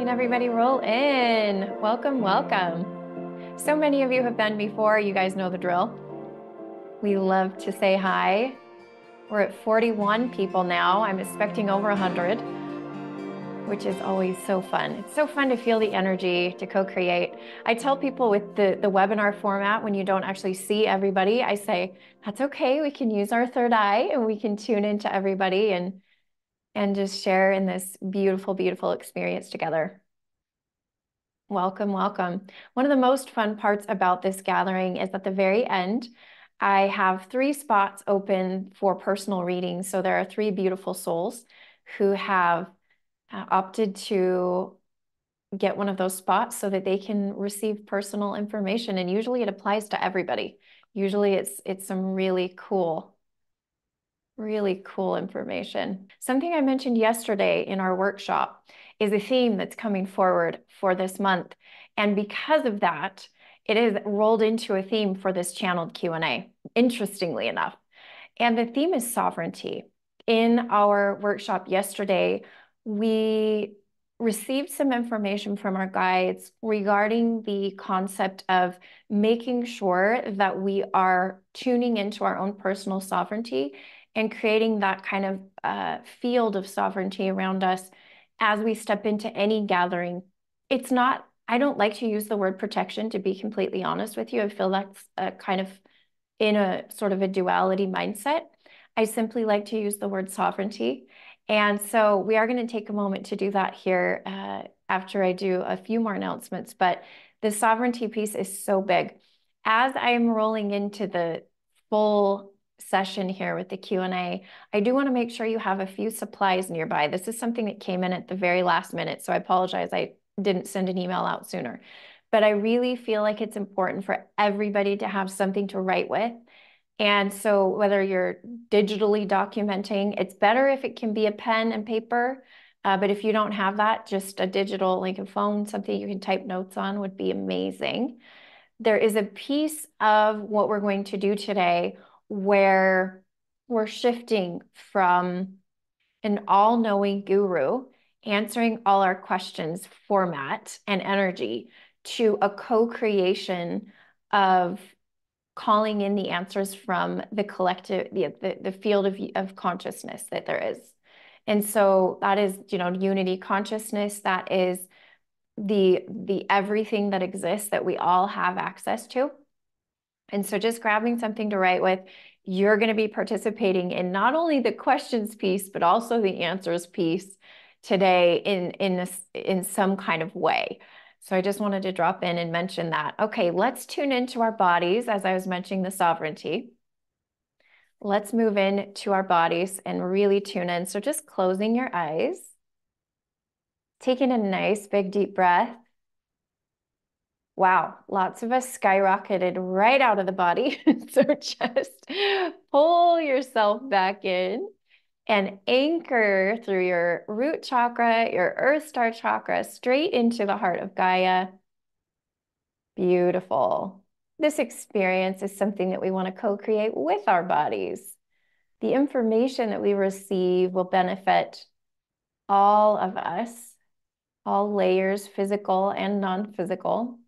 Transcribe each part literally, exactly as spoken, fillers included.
everybody, roll in. Welcome, welcome. So many of you have been before. You guys know the drill. We love to say hi. We're at forty-one people now. I'm expecting over one hundred, which is always so fun. It's so fun to feel the energy, to co-create. I tell people with the, the webinar format, when you don't actually see everybody, I say, that's okay. We can use our third eye and we can tune into everybody and, and just share in this beautiful, beautiful experience together. Welcome, welcome. One of the most fun parts about this gathering is at the very end, I have three spots open for personal readings. So there are three beautiful souls who have uh, opted to get one of those spots so that they can receive personal information. And usually it applies to everybody. Usually it's, it's some really cool, really cool information. Something I mentioned yesterday in our workshop is a theme that's coming forward for this month. And because of that, it is rolled into a theme for this channeled Q and A, interestingly enough. And the theme is sovereignty. In our workshop yesterday, we received some information from our guides regarding the concept of making sure that we are tuning into our own personal sovereignty and creating that kind of uh, field of sovereignty around us as we step into any gathering. It's not, I don't like to use the word protection, to be completely honest with you. I feel that's a kind of in a sort of a duality mindset. I simply like to use the word sovereignty. And so we are going to take a moment to do that here uh, after I do a few more announcements. But the sovereignty piece is so big. As I am rolling into the full session here with the Q and A, I do want to make sure you have a few supplies nearby. This is something that came in at the very last minute, so I apologize I didn't send an email out sooner. But I really feel like it's important for everybody to have something to write with. And so whether you're digitally documenting, it's better if it can be a pen and paper. Uh, but if you don't have that, just a digital, like a phone, something you can type notes on would be amazing. There is a piece of what we're going to do today where we're shifting from an all-knowing guru answering all our questions format and energy to a co-creation of calling in the answers from the collective, the, the, the field of, of consciousness that there is. And so that is, you know, unity consciousness, that is the, the everything that exists that we all have access to. And so just grabbing something to write with, you're going to be participating in not only the questions piece, but also the answers piece today in, in, this, in some kind of way. So I just wanted to drop in and mention that. Okay, let's tune into our bodies, as I was mentioning the sovereignty. Let's move in to our bodies and really tune in. So just closing your eyes, taking a nice big deep breath. Wow, lots of us skyrocketed right out of the body. So just pull yourself back in and anchor through your root chakra, your earth star chakra, straight into the heart of Gaia. Beautiful. This experience is something that we want to co-create with our bodies. The information that we receive will benefit all of us, all layers, physical and non-physical.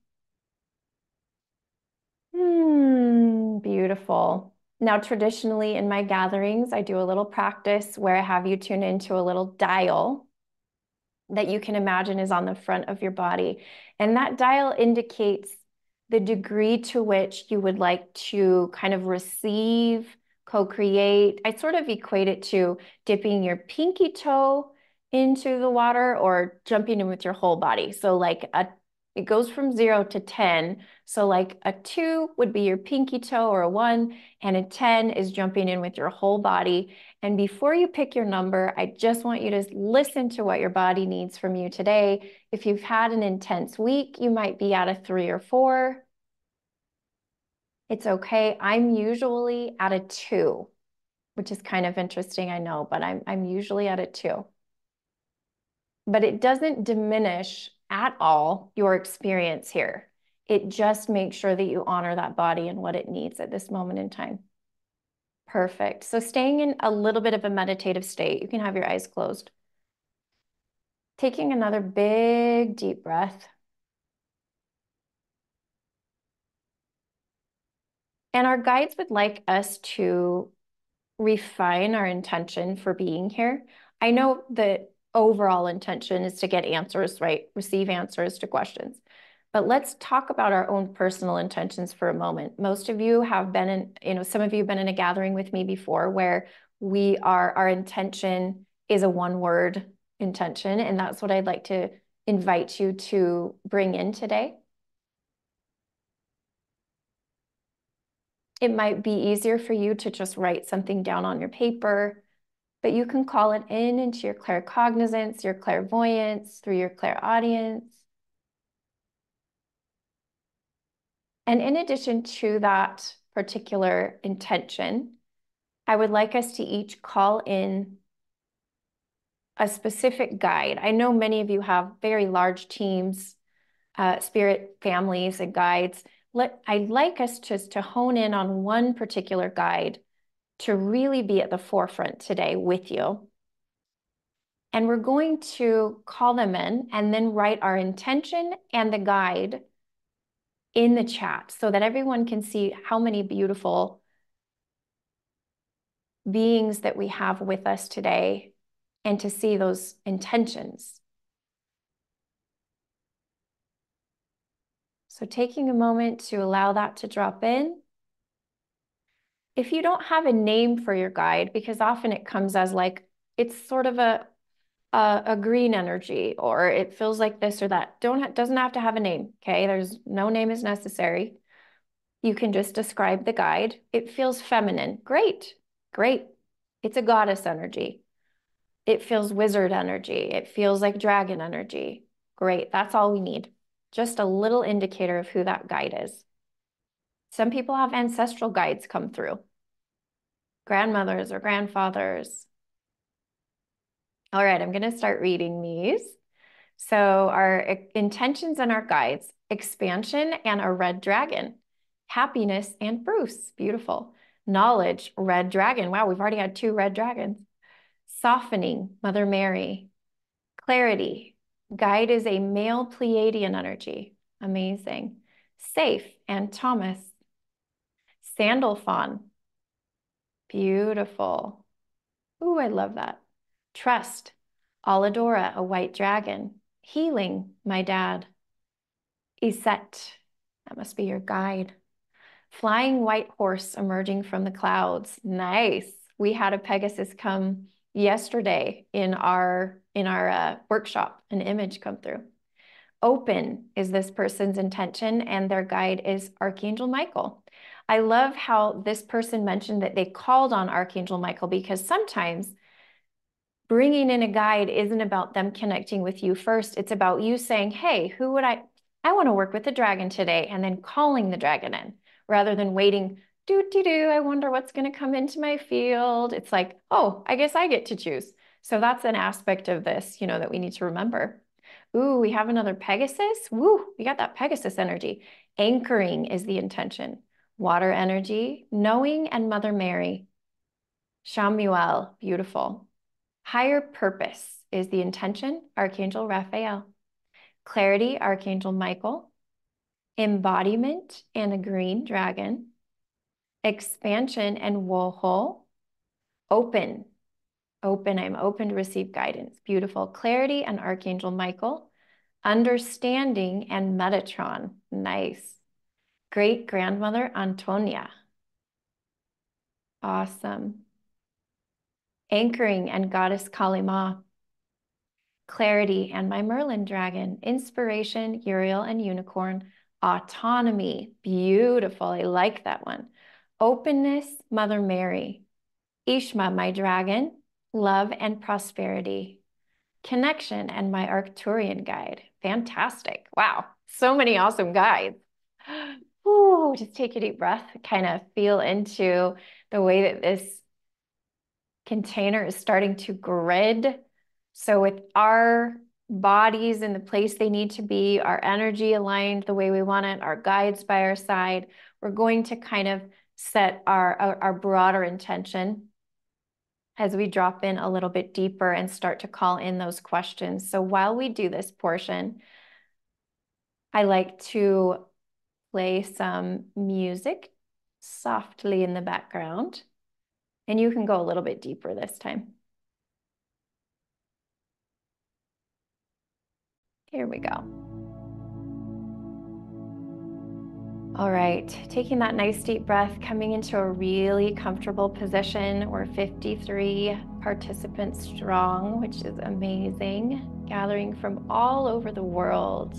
Hmm, beautiful. Now, traditionally in my gatherings, I do a little practice where I have you tune into a little dial that you can imagine is on the front of your body. And that dial indicates the degree to which you would like to kind of receive, co-create. I sort of equate it to dipping your pinky toe into the water or jumping in with your whole body. So like a it goes from zero to ten. So like a two would be your pinky toe or a one, and a ten is jumping in with your whole body. And before you pick your number, I just want you to listen to what your body needs from you today. If you've had an intense week, you might be at a three or four. It's okay. I'm usually at a two, which is kind of interesting, I know, but I'm, I'm usually at a two. But it doesn't diminish at all your experience here. It just makes sure that you honor that body and what it needs at this moment in time. Perfect. So staying in a little bit of a meditative state, you can have your eyes closed. Taking another big, deep breath. And our guides would like us to refine our intention for being here. I know the overall intention is to get answers, right? Receive answers to questions. But let's talk about our own personal intentions for a moment. Most of you have been in, you know, some of you have been in a gathering with me before where we are, our intention is a one word intention. And that's what I'd like to invite you to bring in today. It might be easier for you to just write something down on your paper, but you can call it in into your claircognizance, your clairvoyance, through your clairaudience. And in addition to that particular intention, I would like us to each call in a specific guide. I know many of you have very large teams, uh, spirit families and guides. Let, I'd like us just to hone in on one particular guide to really be at the forefront today with you. And we're going to call them in and then write our intention and the guide in the chat so that everyone can see how many beautiful beings that we have with us today and to see those intentions. So taking a moment to allow that to drop in. If you don't have a name for your guide, because often it comes as like, it's sort of a, a, a green energy, or it feels like this or that. Don't ha- doesn't have to have a name, okay? There's no name is necessary. You can just describe the guide. It feels feminine. Great, great. It's a goddess energy. It feels wizard energy. It feels like dragon energy. Great, that's all we need. Just a little indicator of who that guide is. Some people have ancestral guides come through. Grandmothers or grandfathers. All right, I'm gonna start reading these. So our intentions and our guides: expansion and a red dragon, happiness and Bruce, beautiful. Knowledge, red dragon. Wow, we've already had two red dragons. Softening, Mother Mary. Clarity, guide is a male Pleiadian energy. Amazing. Safe and Thomas. Sandalphon, beautiful. Ooh, I love that. Trust, Aladora, a white dragon. Healing, my dad. Iset, that must be your guide. Flying white horse emerging from the clouds. Nice. We had a Pegasus come yesterday in our in our uh, workshop, an image come through. Open is this person's intention, and their guide is Archangel Michael. I love how this person mentioned that they called on Archangel Michael, because sometimes bringing in a guide isn't about them connecting with you first. It's about you saying, hey, who would I, I want to work with the dragon today, and then calling the dragon in rather than waiting, do, do, do, I wonder what's going to come into my field. It's like, oh, I guess I get to choose. So that's an aspect of this, you know, that we need to remember. Ooh, we have another Pegasus. Woo, we got that Pegasus energy. Anchoring is the intention. Water energy, knowing, and Mother Mary. Shamuel, beautiful. Higher purpose is the intention, Archangel Raphael. Clarity, Archangel Michael. Embodiment and a green dragon. Expansion and Wohol. Open, open, I'm open to receive guidance. Beautiful. Clarity and Archangel Michael. Understanding and Metatron. Nice. Great grandmother Antonia. Awesome. Anchoring and Goddess Kali Ma. Clarity and my Merlin dragon. Inspiration, Uriel and Unicorn. Autonomy. Beautiful. I like that one. Openness, Mother Mary. Ishma, my dragon. Love and prosperity. Connection and my Arcturian guide. Fantastic. Wow. So many awesome guides. Ooh, just take a deep breath, kind of feel into the way that this container is starting to grid. So with our bodies in the place they need to be, our energy aligned the way we want it, our guides by our side, we're going to kind of set our, our, our broader intention. as we drop in a little bit deeper and start to call in those questions. So while we do this portion, I like to play some music softly in the background, and you can go a little bit deeper this time. Here we go. All right, taking that nice deep breath, coming into a really comfortable position. We're fifty-three participants strong, which is amazing, gathering from all over the world.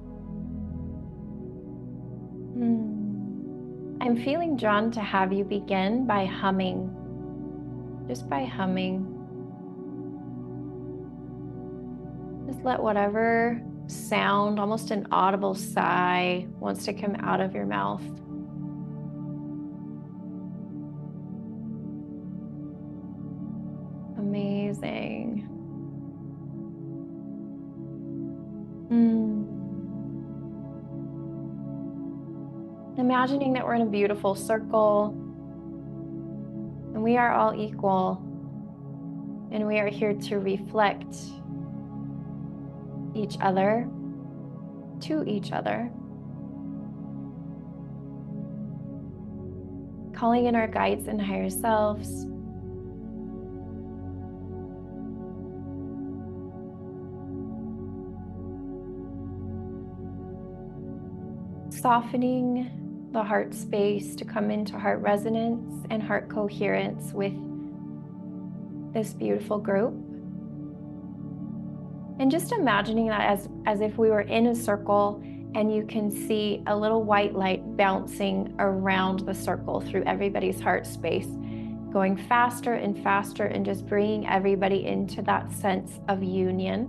Hmm. I'm feeling drawn to have you begin by humming, just by humming. Just let whatever sound, almost an audible sigh, wants to come out of your mouth. Amazing. Mm. Imagining that we're in a beautiful circle and we are all equal, and we are here to reflect each other to each other. Calling in our guides and higher selves. Softening the heart space to come into heart resonance and heart coherence with this beautiful group. And just imagining that as, as if we were in a circle and you can see a little white light bouncing around the circle through everybody's heart space, going faster and faster and just bringing everybody into that sense of union.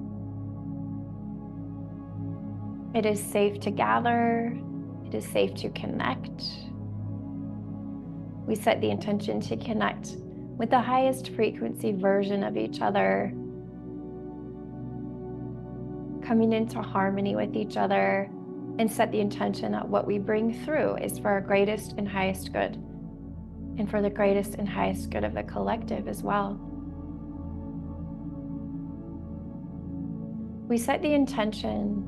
It is safe to gather. It is safe to connect. We set the intention to connect with the highest frequency version of each other, coming into harmony with each other, and set the intention that what we bring through is for our greatest and highest good, and for the greatest and highest good of the collective as well. We set the intention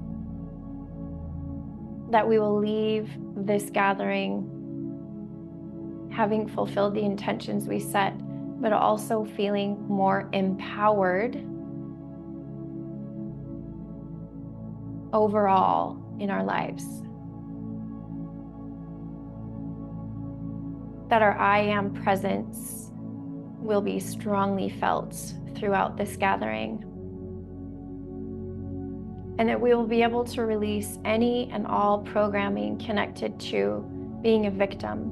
that we will leave this gathering having fulfilled the intentions we set, but also feeling more empowered overall in our lives. That our I am presence will be strongly felt throughout this gathering. And that we will be able to release any and all programming connected to being a victim,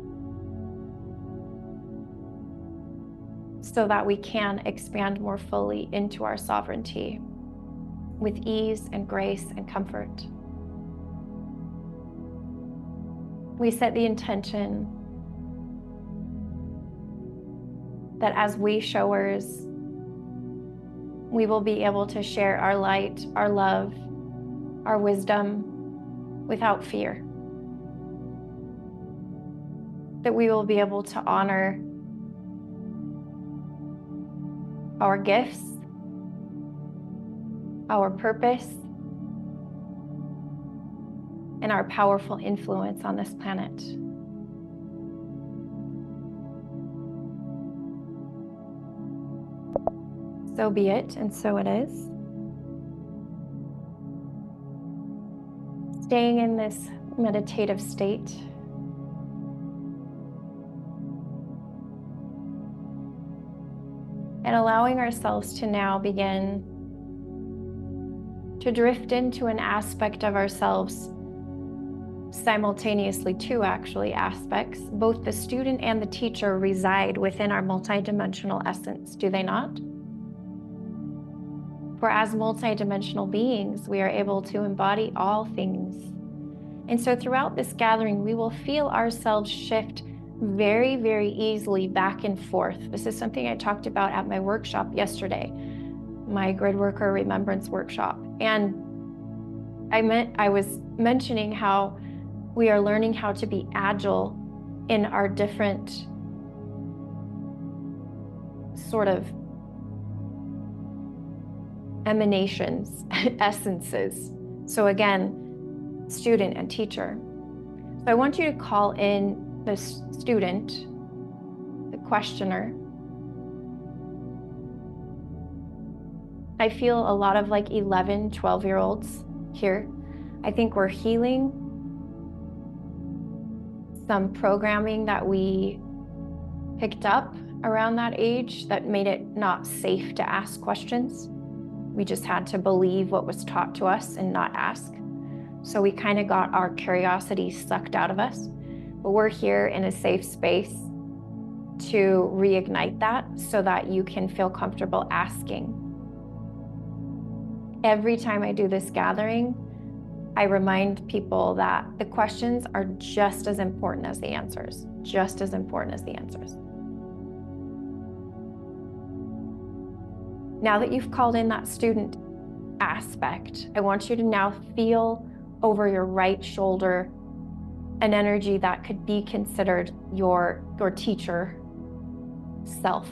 so that we can expand more fully into our sovereignty with ease and grace and comfort. We set the intention that as we showers, we will be able to share our light, our love, our wisdom without fear. That we will be able to honor our gifts, our purpose, and our powerful influence on this planet. So be it, and so it is. Staying in this meditative state. And allowing ourselves to now begin to drift into an aspect of ourselves, simultaneously two actually aspects. Both the student and the teacher reside within our multidimensional essence, do they not? For as multidimensional beings, we are able to embody all things. And so throughout this gathering, we will feel ourselves shift very, very easily back and forth. This is something I talked about at my workshop yesterday, my Grid Worker Remembrance workshop. And I meant I was mentioning how we are learning how to be agile in our different sort of emanations, essences. So again, student and teacher. So I want you to call in the student, the questioner. I feel a lot of like eleven, twelve year olds here. I think we're healing some programming that we picked up around that age that made it not safe to ask questions. We just had to believe what was taught to us and not ask. So we kind of got our curiosity sucked out of us. But we're here in a safe space to reignite that so that you can feel comfortable asking. Every time I do this gathering, I remind people that the questions are just as important as the answers, just as important as the answers. Now that you've called in that student aspect, I want you to now feel over your right shoulder an energy that could be considered your, your teacher self.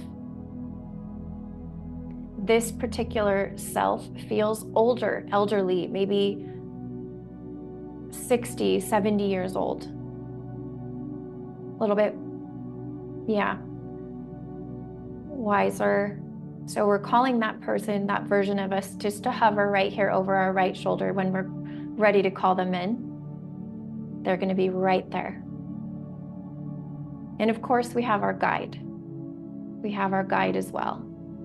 This particular self feels older, elderly, maybe sixty, seventy years old. A little bit, yeah, wiser. So we're calling that person, that version of us, just to hover right here over our right shoulder when we're ready to call them in. They're going to be right there. And of course, we have our guide. We have our guide as well.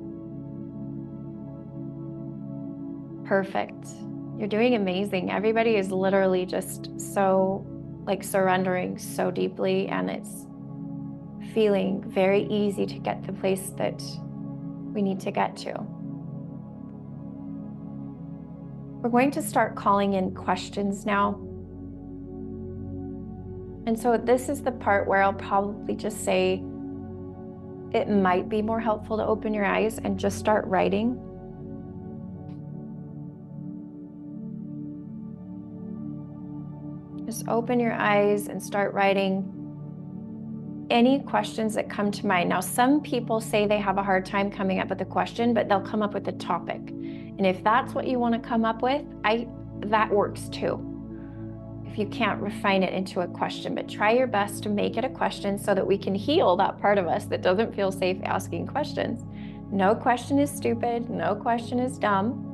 Perfect. You're doing amazing. Everybody is literally just so like surrendering so deeply, and it's feeling very easy to get to the place that we need to get to. We're going to start calling in questions now. And so this is the part where I'll probably just say it might be more helpful to open your eyes and just start writing. Just open your eyes and start writing any questions that come to mind. Now, some people say they have a hard time coming up with a question, but they'll come up with a topic. And if that's what you want to come up with, I that works too. If you can't refine it into a question, but try your best to make it a question so that we can heal that part of us that doesn't feel safe asking questions. No question is stupid. No question is dumb.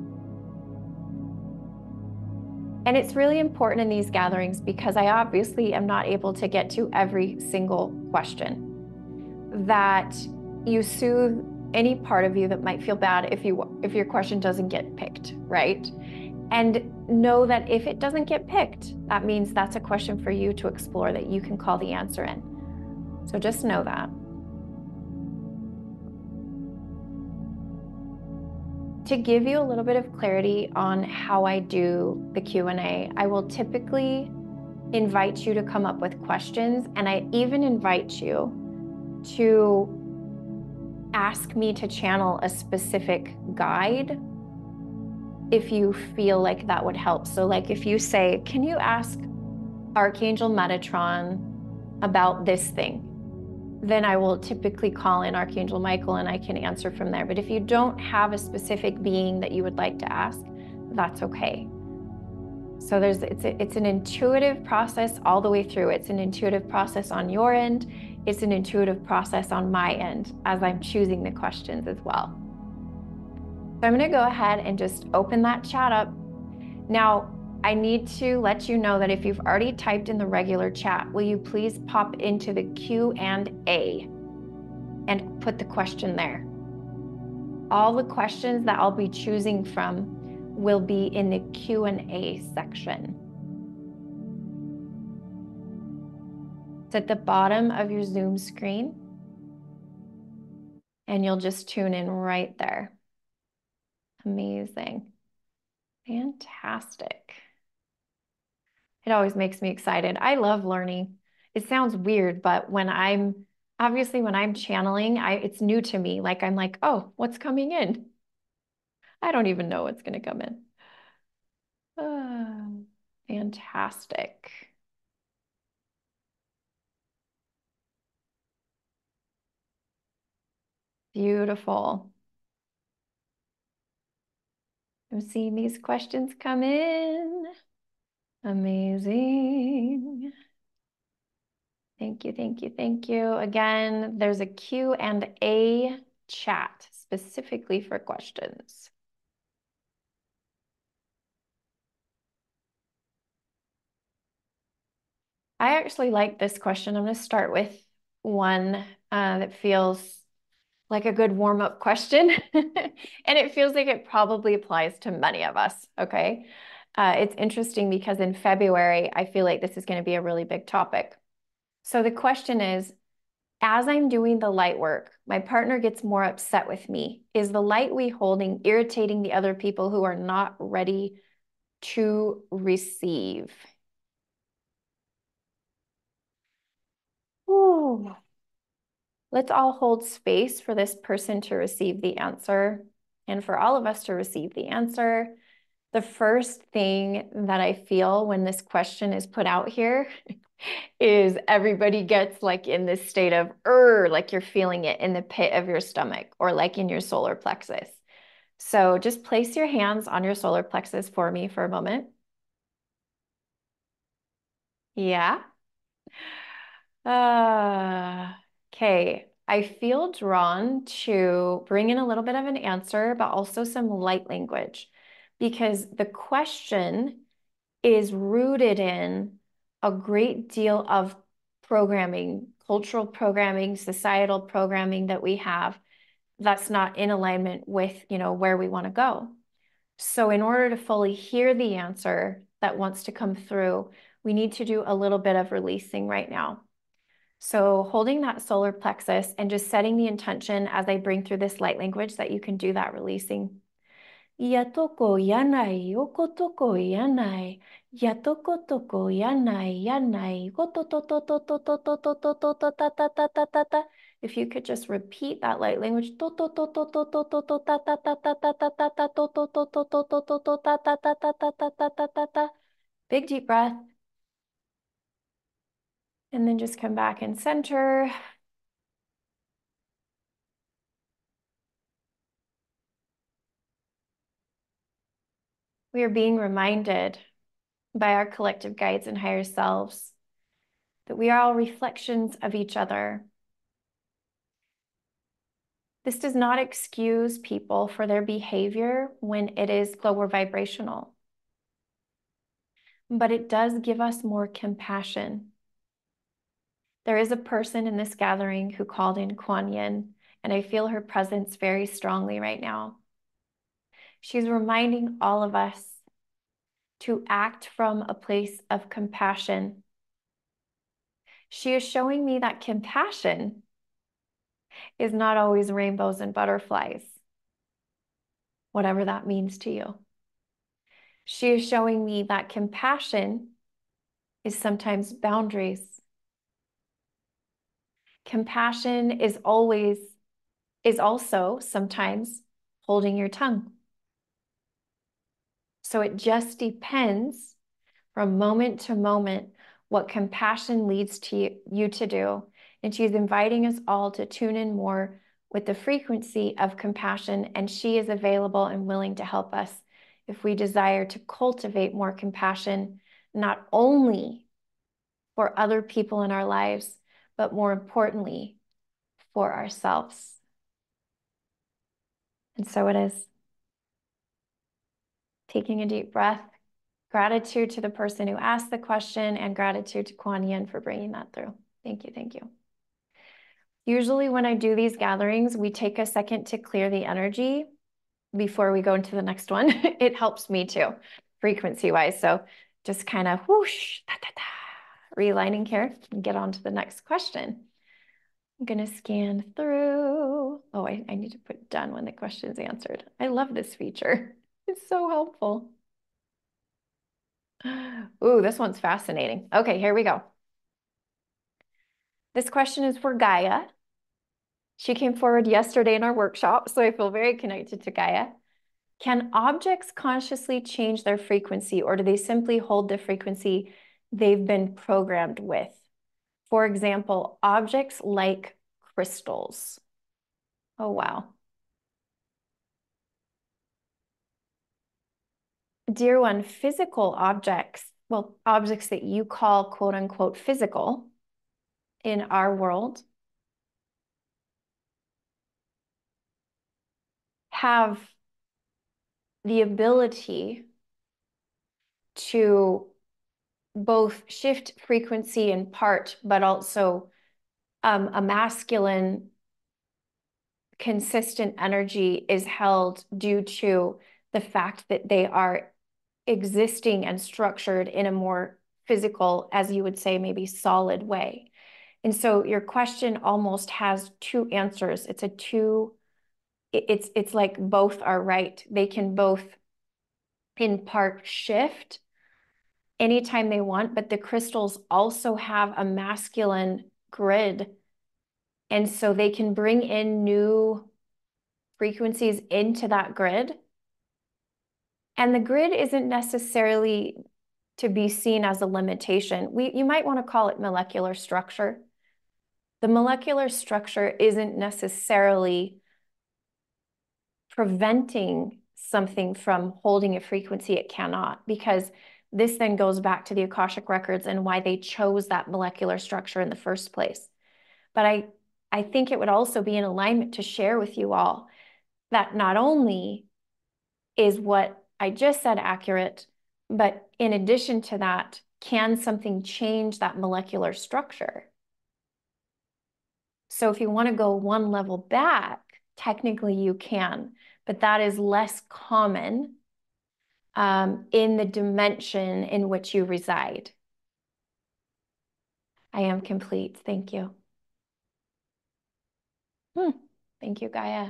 And it's really important in these gatherings because I obviously am not able to get to every single question, that you soothe any part of you that might feel bad if you if your question doesn't get picked, right? And know that if it doesn't get picked, that means that's a question for you to explore that you can call the answer in. So just know that. To give you a little bit of clarity on how I do the Q and A, I will typically invite you to come up with questions, and I even invite you to ask me to channel a specific guide if you feel like that would help. So like if you say, can you ask Archangel Metatron about this thing? Then I will typically call in Archangel Michael and I can answer from there. But if you don't have a specific being that you would like to ask, that's okay. So there's it's a, it's an intuitive process all the way through. It's an intuitive process on your end. It's an intuitive process on my end as I'm choosing the questions as well. So I'm going to go ahead and just open that chat up. Now, I need to let you know that if you've already typed in the regular chat, will you please pop into the Q and A and put the question there? All the questions that I'll be choosing from will be in the Q and A section. It's at the bottom of your Zoom screen, and you'll just tune in right there. Amazing. Fantastic. It always makes me excited. I love learning. It sounds weird, but when I'm, obviously when I'm channeling, I, it's new to me. Like I'm like, oh, what's coming in? I don't even know what's going to come in. Oh, fantastic. Beautiful. I'm seeing these questions come in. Amazing. Thank you, thank you, thank you. Again, there's a Q and A chat specifically for questions. I actually like this question. I'm going to start with one uh, that feels like a good warm-up question. And it feels like it probably applies to many of us, okay? Uh, it's interesting because in February, I feel like this is going to be a really big topic. So the question is, as I'm doing the light work, my partner gets more upset with me. Is the light we holding irritating the other people who are not ready to receive? Ooh. Let's all hold space for this person to receive the answer and for all of us to receive the answer. The first thing that I feel when this question is put out here is everybody gets like in this state of, er, like you're feeling it in the pit of your stomach or like in your solar plexus. So just place your hands on your solar plexus for me for a moment. Yeah. Uh, okay. I feel drawn to bring in a little bit of an answer, but also some light language because the question is rooted in a great deal of programming, cultural programming, societal programming that we have that's not in alignment with, you know, where we want to go. So in order to fully hear the answer that wants to come through, we need to do a little bit of releasing right now. So holding that solar plexus and just setting the intention as I bring through this light language that you can do that releasing. Yatoko yanai, okotoko yanai, yatoko toko yanai, yanai, gototototototototototototatata. If you could just repeat that light language. Big deep breath. And then just come back and center. We are being reminded by our collective guides and higher selves that we are all reflections of each other. This does not excuse people for their behavior when it is lower vibrational, but it does give us more compassion. There is a person in this gathering who called in Kuan Yin, and I feel her presence very strongly right now. She's reminding all of us to act from a place of compassion. She is showing me that compassion is not always rainbows and butterflies, whatever that means to you. She is showing me that compassion is sometimes boundaries. Compassion is always, is also sometimes holding your tongue. So it just depends from moment to moment what compassion leads to you, you to do. And she's inviting us all to tune in more with the frequency of compassion, and she is available and willing to help us if we desire to cultivate more compassion, not only for other people in our lives, but more importantly, for ourselves. And so it is. Taking a deep breath, gratitude to the person who asked the question, and gratitude to Kuan Yin for bringing that through. Thank you, thank you. Usually when I do these gatherings, we take a second to clear the energy before we go into the next one. It helps me too, frequency-wise. So just kind of whoosh, da, da, da, realigning here and get on to the next question. I'm gonna scan through. Oh, I, I need to put done when the question is answered. I love this feature. It's so helpful. Ooh, this one's fascinating. Okay, here we go. This question is for Gaia. She came forward yesterday in our workshop, so I feel very connected to Gaia. Can objects consciously change their frequency, or do they simply hold the frequency they've been programmed with? For example, objects like crystals. Oh, wow. Dear one, physical objects, well, objects that you call quote unquote physical in our world have the ability to both shift frequency in part, but also um, a masculine consistent energy is held due to the fact that they are existing and structured in a more physical, as you would say, maybe solid way. And so your question almost has two answers. It's a two, it's it's like both are right. They can both in part shift anytime they want, but the crystals also have a masculine grid. And so they can bring in new frequencies into that grid. And the grid isn't necessarily to be seen as a limitation. We, you might want to call it molecular structure. The molecular structure isn't necessarily preventing something from holding a frequency it cannot, because this then goes back to the Akashic records and why they chose that molecular structure in the first place. But I, I think it would also be in alignment to share with you all that not only is what I just said accurate, but in addition to that, can something change that molecular structure? So if you want to go one level back, technically you can, but that is less common um, in the dimension in which you reside. I am complete. Thank you. Hmm. Thank you, Gaia.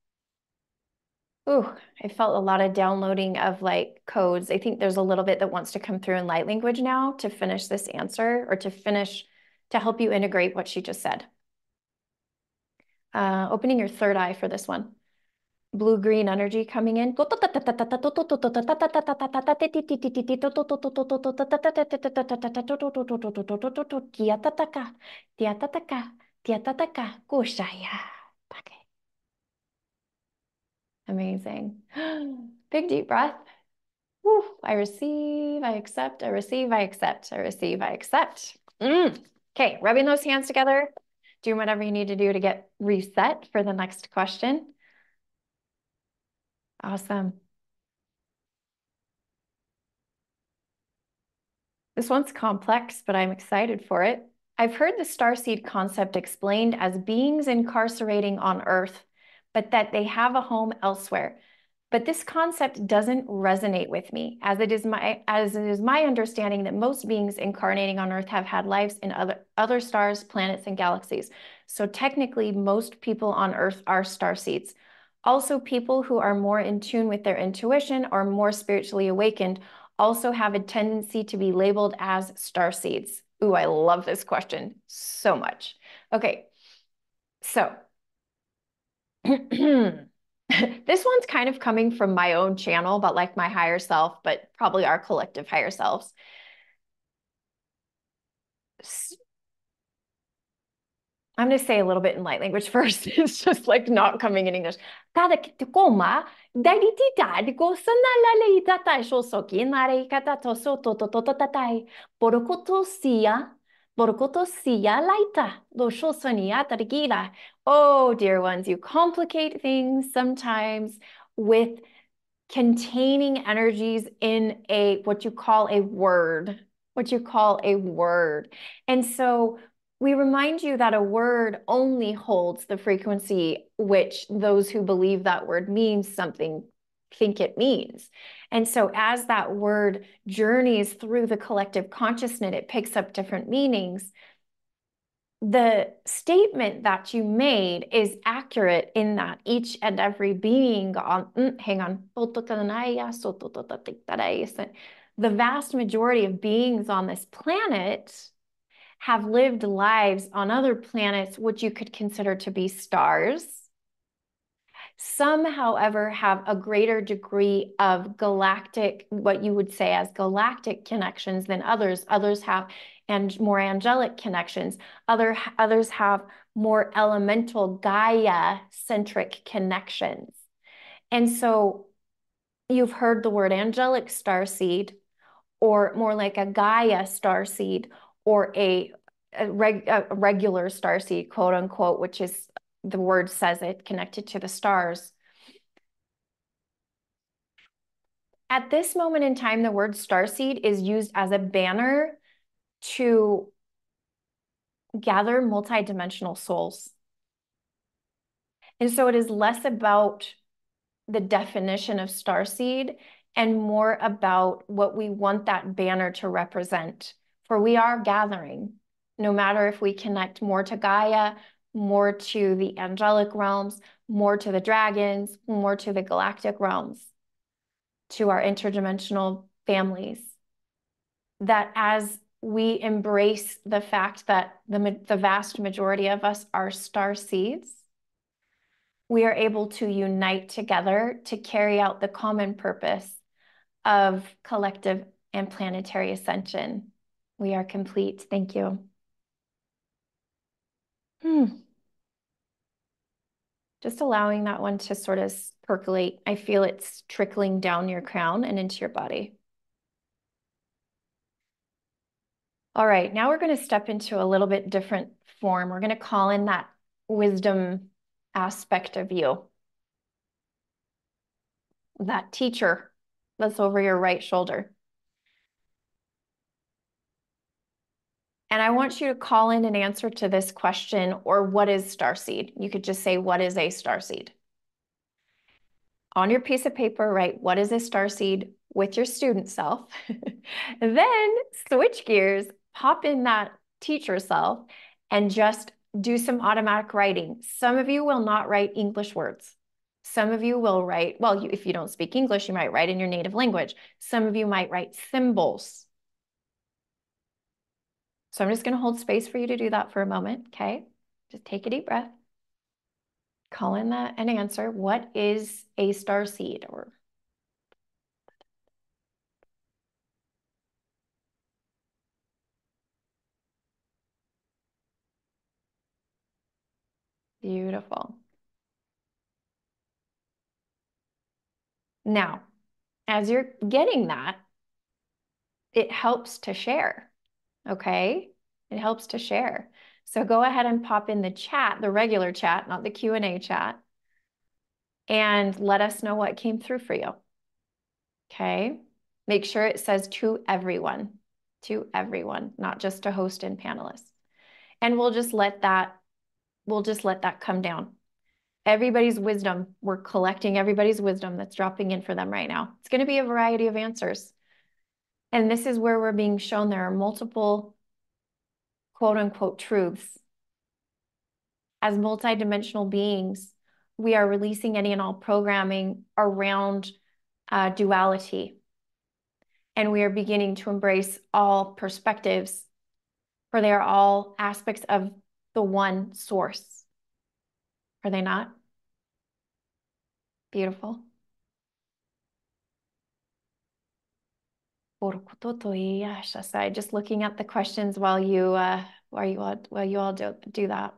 Ooh, I felt a lot of downloading of like codes. I think there's a little bit that wants to come through in light language now to finish this answer, or to finish, to help you integrate what she just said. Uh, opening your third eye for this one. Blue-green energy coming in. Amazing. Big deep breath. Woo. I receive, I accept, I receive, I accept, I receive, I accept. Mm. Okay, rubbing those hands together. Do whatever you need to do to get reset for the next question. Awesome. This one's complex, but I'm excited for it. I've heard the starseed concept explained as beings incarcerating on Earth, but that they have a home elsewhere. But this concept doesn't resonate with me, as it is my as it is my understanding that most beings incarnating on Earth have had lives in other other stars, planets, and galaxies. So technically, most people on Earth are starseeds. Also, people who are more in tune with their intuition or more spiritually awakened also have a tendency to be labeled as starseeds. Ooh, I love this question so much. Okay, so this one's kind of coming from my own channel, but like my higher self, but probably our collective higher selves. I'm going to say a little bit in light language first. It's just like not coming in English. Kada koma, daritita, go sanalale tata shosoki nare kata to so to to to tatai, borokoto sia, borokoto sia laita, do shosania tarigila. Oh, dear ones, you complicate things sometimes with containing energies in a what you call a word, what you call a word. And so we remind you that a word only holds the frequency which those who believe that word means something think it means. And so as that word journeys through the collective consciousness, it picks up different meanings. The statement that you made is accurate in that each and every being on, mm, hang on, the vast majority of beings on this planet have lived lives on other planets, which you could consider to be stars. Some, however, have a greater degree of galactic, what you would say as galactic connections than others. Others have and more angelic connections. Other, others have more elemental Gaia-centric connections. And so you've heard the word angelic starseed, or more like a Gaia starseed, or a, a, reg, a regular starseed, quote unquote, which is, the word says it, connected to the stars. At this moment in time, the word starseed is used as a banner to gather multidimensional souls. And so it is less about the definition of starseed and more about what we want that banner to represent. For we are gathering, no matter if we connect more to Gaia, more to the angelic realms, more to the dragons, more to the galactic realms, to our interdimensional families. That as we embrace the fact that the, the vast majority of us are star seeds, we are able to unite together to carry out the common purpose of collective and planetary ascension. We are complete. Thank you. Hmm. Just allowing that one to sort of percolate. I feel it's trickling down your crown and into your body. All right, now we're going to step into a little bit different form. We're going to call in that wisdom aspect of you. That teacher that's over your right shoulder. And I want you to call in an answer to this question, or what is starseed? You could just say, what is a starseed? On your piece of paper, write, what is a starseed with your student self? Then switch gears, pop in that teacher self, and just do some automatic writing. Some of you will not write English words. Some of you will write, well, you, if you don't speak English, you might write in your native language. Some of you might write symbols. So I'm just going to hold space for you to do that for a moment, okay? Just take a deep breath. Call in that an answer. What is a star seed? Or beautiful. Now, as you're getting that, it helps to share, okay? It helps to share. So go ahead and pop in the chat, the regular chat, not the Q and A chat, and let us know what came through for you, okay? Make sure it says to everyone, to everyone, not just to host and panelists. And we'll just let that, we'll just let that come down. Everybody's wisdom, we're collecting everybody's wisdom that's dropping in for them right now. It's going to be a variety of answers. And this is where we're being shown there are multiple quote unquote truths. As multidimensional beings, we are releasing any and all programming around uh, duality. And we are beginning to embrace all perspectives, for they are all aspects of the one source. Are they not? Beautiful. Just looking at the questions while you uh, while you all, while you all do, do that.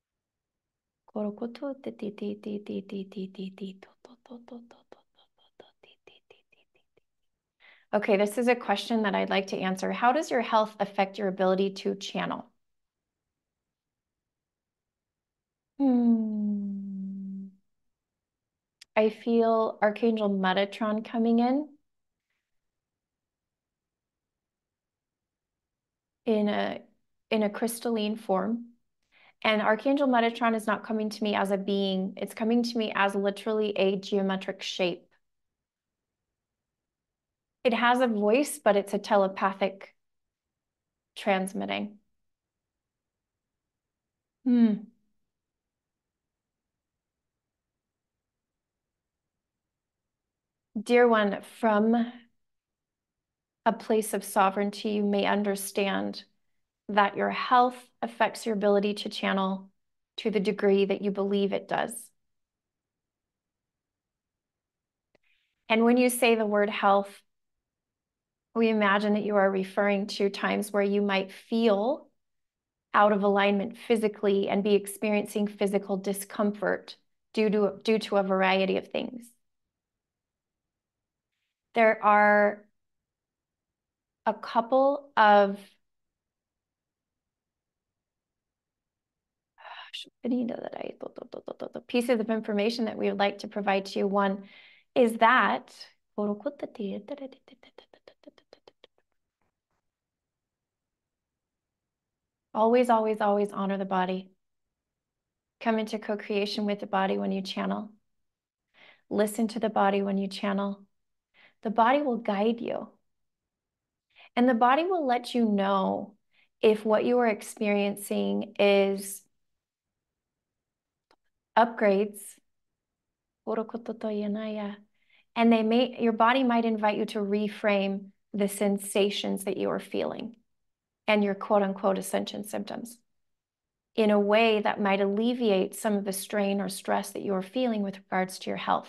Okay, this is a question that I'd like to answer. How does your health affect your ability to channel? Hmm. I feel Archangel Metatron coming in in a in a crystalline form. And Archangel Metatron is not coming to me as a being. It's coming to me as literally a geometric shape. It has a voice, but it's a telepathic transmitting. Hmm. Dear one, from a place of sovereignty, you may understand that your health affects your ability to channel to the degree that you believe it does. And when you say the word health, we imagine that you are referring to times where you might feel out of alignment physically and be experiencing physical discomfort due to, due to a variety of things. There are a couple of pieces of information that we would like to provide to you. One is that always, always, always honor the body. Come into co-creation with the body when you channel. Listen to the body when you channel. The body will guide you. And the body will let you know if what you are experiencing is upgrades, and they may, your body might invite you to reframe the sensations that you are feeling and your quote unquote ascension symptoms in a way that might alleviate some of the strain or stress that you are feeling with regards to your health.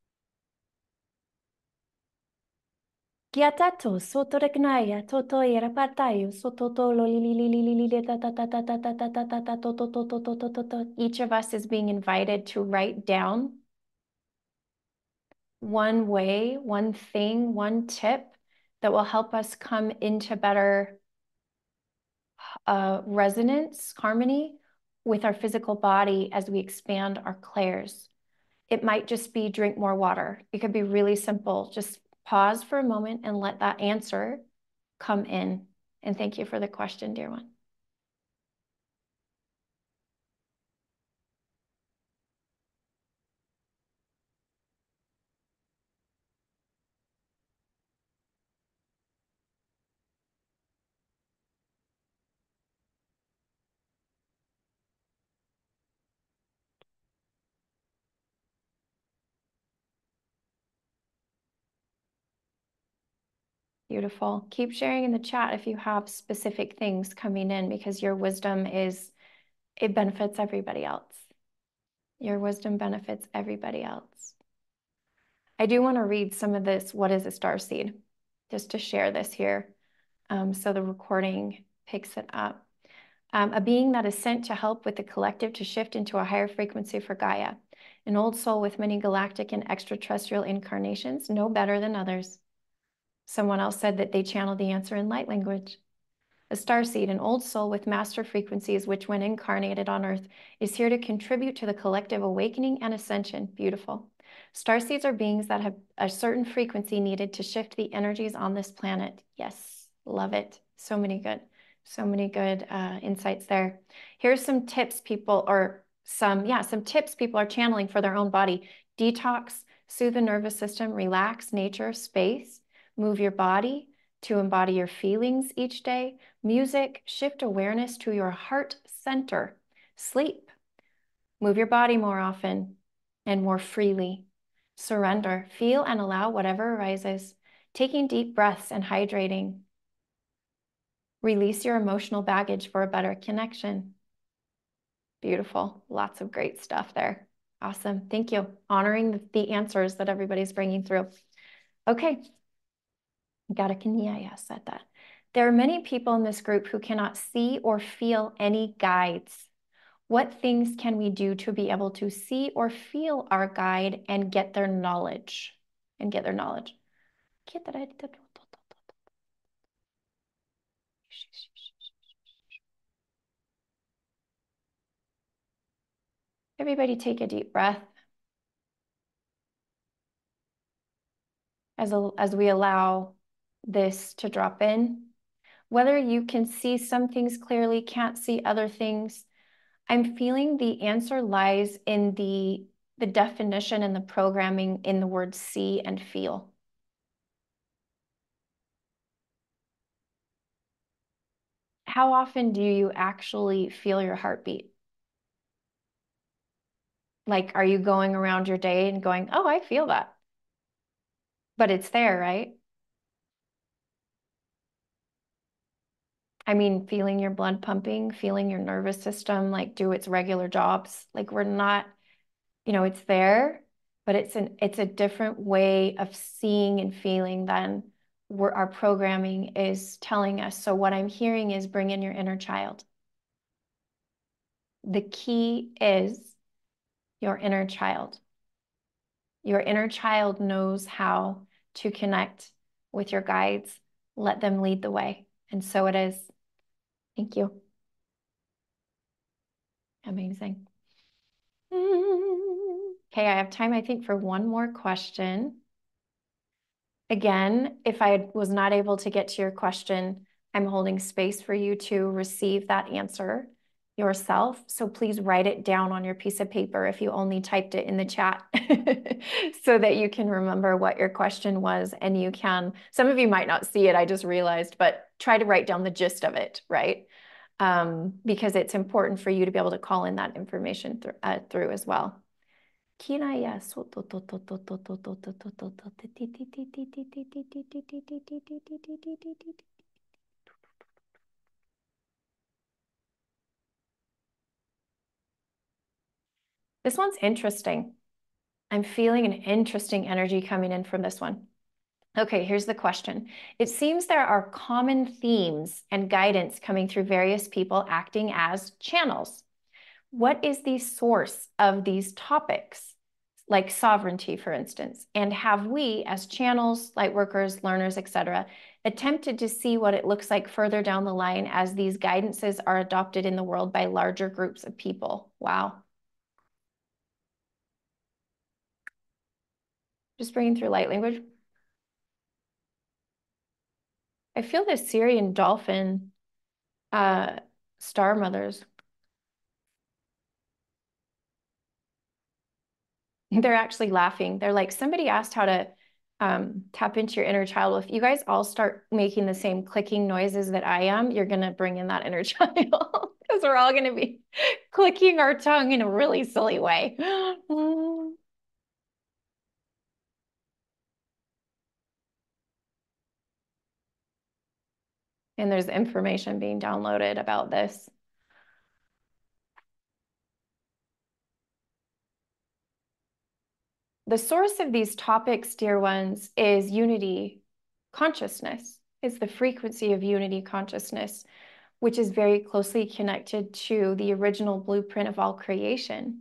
Each of us is being invited to write down one way, one thing, one tip that will help us come into better uh, resonance, harmony with our physical body as we expand our clairs. It might just be drink more water. It could be really simple. Just pause for a moment and let that answer come in. And thank you for the question, dear one. Beautiful. Keep sharing in the chat if you have specific things coming in, because your wisdom is, it benefits everybody else. Your wisdom benefits everybody else. I do want to read some of this, what is a starseed, just to share this here, um, so the recording picks it up. Um, a being that is sent to help with the collective to shift into a higher frequency for Gaia. An old soul with many galactic and extraterrestrial incarnations, no better than others. Someone else said that they channeled the answer in light language. A starseed, an old soul with master frequencies, which when incarnated on Earth, is here to contribute to the collective awakening and ascension. Beautiful. Starseeds are beings that have a certain frequency needed to shift the energies on this planet. Yes, love it. So many good, so many good uh, insights there. Here's some tips people, or some, yeah, some tips people are channeling for their own body. Detox, soothe the nervous system, relax, nature, space. Move your body to embody your feelings each day. Music, shift awareness to your heart center. Sleep, move your body more often and more freely. Surrender, feel and allow whatever arises. Taking deep breaths and hydrating. Release your emotional baggage for a better connection. Beautiful, lots of great stuff there. Awesome, thank you. Honoring the answers that everybody's bringing through. Okay. Garakaniya said that. There are many people in this group who cannot see or feel any guides. What things can we do to be able to see or feel our guide and get their knowledge? And get their knowledge. Everybody take a deep breath as, a, as we allow this to drop in. Whether you can see some things clearly, can't see other things, I'm feeling the answer lies in the, the definition and the programming in the word see and feel. How often do you actually feel your heartbeat? Like, are you going around your day and going, oh, I feel that? But it's there, right? I mean, feeling your blood pumping, feeling your nervous system like do its regular jobs. Like we're not, you know, it's there, but it's an it's a different way of seeing and feeling than where our programming is telling us. So what I'm hearing is bring in your inner child. The key is your inner child. Your inner child knows how to connect with your guides. Let them lead the way. And so it is. Thank you. Amazing. Okay, I have time, I think, for one more question. Again, if I was not able to get to your question, I'm holding space for you to receive that answer yourself. So please write it down on your piece of paper if you only typed it in the chat so that you can remember what your question was. And you can, some of you might not see it, I just realized, but try to write down the gist of it, right? Um, because it's important for you to be able to call in that information th uh, through as well. This one's interesting. I'm feeling an interesting energy coming in from this one. Okay, here's the question. It seems there are common themes and guidance coming through various people acting as channels. What is the source of these topics, like sovereignty, for instance? And have we, as channels, light workers, learners, et cetera, attempted to see what it looks like further down the line as these guidances are adopted in the world by larger groups of people? Wow. Just bringing through light language. I feel the Syrian dolphin uh, star mothers. They're actually laughing. They're like, somebody asked how to um, tap into your inner child. Well, if you guys all start making the same clicking noises that I am, you're going to bring in that inner child because we're all going to be clicking our tongue in a really silly way. And there's information being downloaded about this. The source of these topics, dear ones, is unity consciousness, is the frequency of unity consciousness, which is very closely connected to the original blueprint of all creation.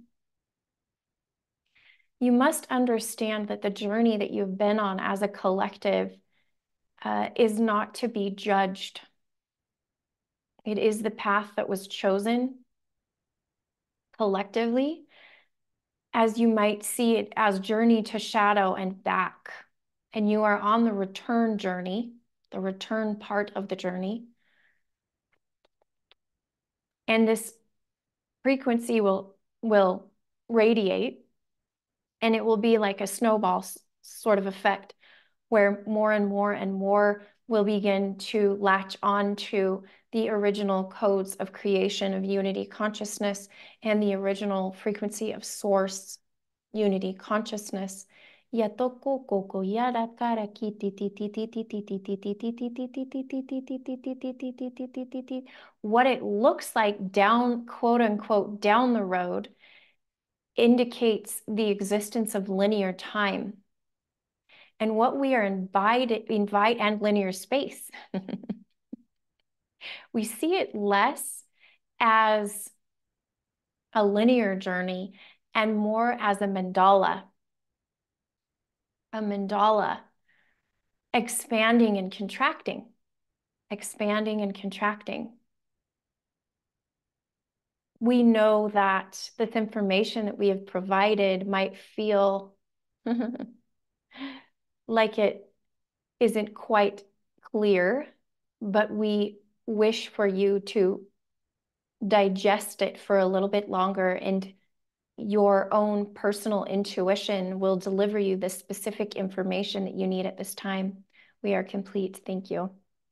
You must understand that the journey that you've been on as a collective uh, is not to be judged. It is the path that was chosen collectively, as you might see it as journey to shadow and back. And you are on the return journey, the return part of the journey. And this frequency will, will radiate, and it will be like a snowball sort of effect where more and more and more will begin to latch on to the original codes of creation of unity consciousness and the original frequency of source unity consciousness. What it looks like down, quote unquote, down the road indicates the existence of linear time. And what we are invited, invite and linear space. We see it less as a linear journey and more as a mandala. A mandala expanding and contracting, expanding and contracting. We know that this information that we have provided might feel like it isn't quite clear, but we wish for you to digest it for a little bit longer, and your own personal intuition will deliver you the specific information that you need at this time. We are complete. Thank you.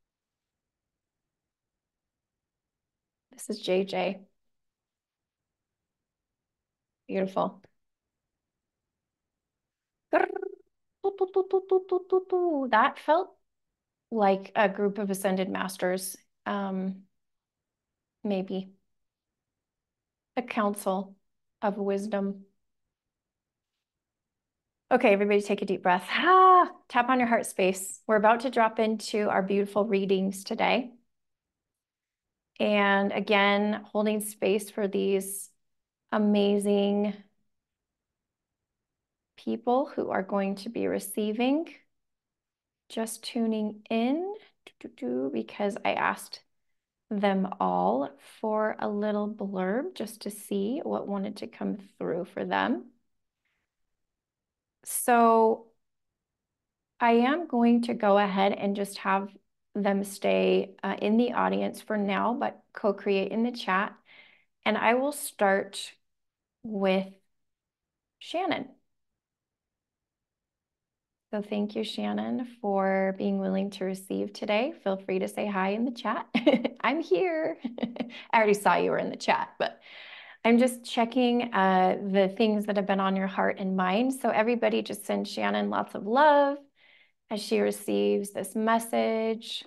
This is J J. Beautiful. That felt like a group of ascended masters, um, maybe a council of wisdom. Okay, everybody take a deep breath. Ah, tap on your heart space. We're about to drop into our beautiful readings today. And again, holding space for these amazing people who are going to be receiving. Just tuning in because I asked them all for a little blurb just to see what wanted to come through for them. So I am going to go ahead and just have them stay uh, in the audience for now, but co-create in the chat. And I will start with Shannon. So thank you, Shannon, for being willing to receive today. Feel free to say hi in the chat. I'm here. I already saw you were in the chat, but I'm just checking uh, the things that have been on your heart and mind. So everybody just send Shannon lots of love as she receives this message.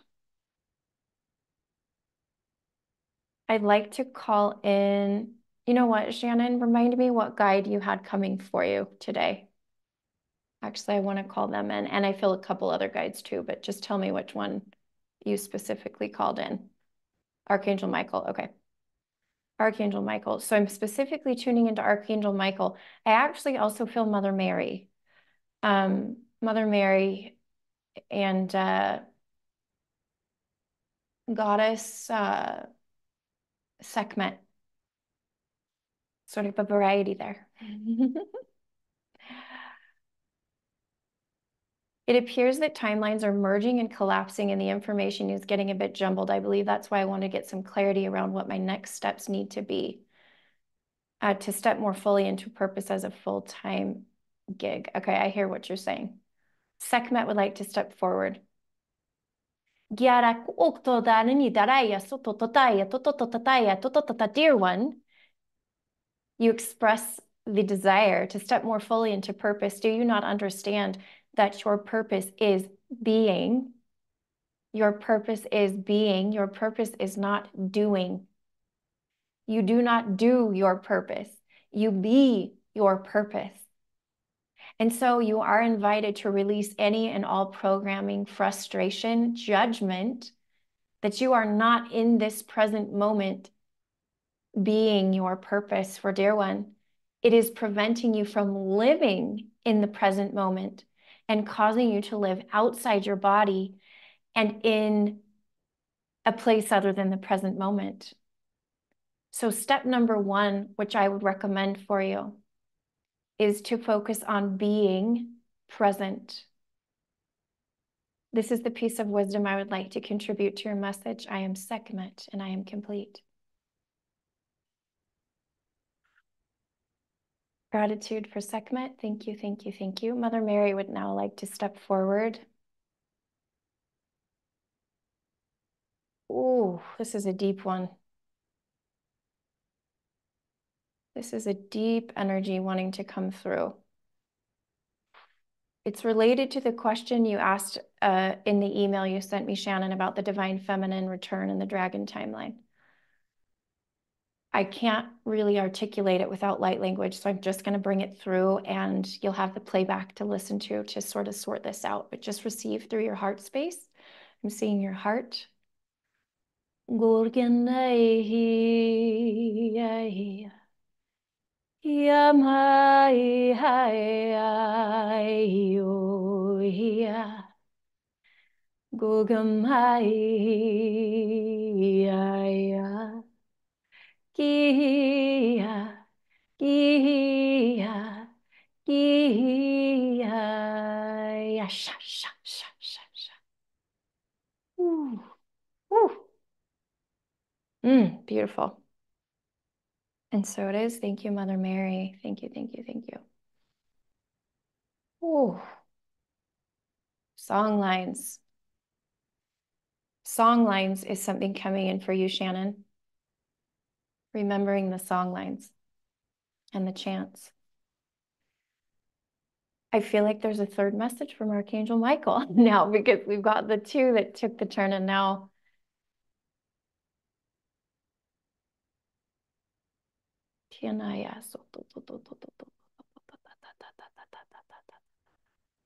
I'd like to call in, you know what, Shannon, remind me what guide you had coming for you today. Actually, I want to call them in, and I feel a couple other guides too, but just tell me which one you specifically called in. Archangel Michael, okay. Archangel Michael. So I'm specifically tuning into Archangel Michael. I actually also feel Mother Mary. Um, Mother Mary and uh, Goddess uh, Sekhmet. Sort of a variety there. It appears that timelines are merging and collapsing and the information is getting a bit jumbled. I believe that's why I want to get some clarity around what my next steps need to be uh, to step more fully into purpose as a full-time gig. Okay, I hear what you're saying. Sekhmet would like to step forward. Dear one, you express the desire to step more fully into purpose. Do you not understand that your purpose is being? Your purpose is being. Your purpose is not doing. You do not do your purpose. You be your purpose. And so you are invited to release any and all programming, frustration, judgment that you are not in this present moment being your purpose. For dear one, it is preventing you from living in the present moment and causing you to live outside your body and in a place other than the present moment. So step number one, which I would recommend for you, is to focus on being present. This is the piece of wisdom I would like to contribute to your message. I am Sekhmet and I am complete. Gratitude for Sekhmet. Thank you, thank you, thank you. Mother Mary would now like to step forward. Ooh, this is a deep one. This is a deep energy wanting to come through. It's related to the question you asked uh, in the email you sent me, Shannon, about the divine feminine return and the dragon timeline. I can't really articulate it without light language, so I'm just going to bring it through and you'll have the playback to listen to to sort of sort this out, but just receive through your heart space. I'm seeing your heart. Kia, kia, kia, ya, sha, sha, sha, sha, sha. Ooh, ooh. Mm, beautiful. And so it is. Thank you, Mother Mary. Thank you, thank you, thank you. Ooh. Song lines. Song lines is something coming in for you, Shannon. Remembering the song lines and the chants. I feel like there's a third message from Archangel Michael now because we've got the two that took the turn and now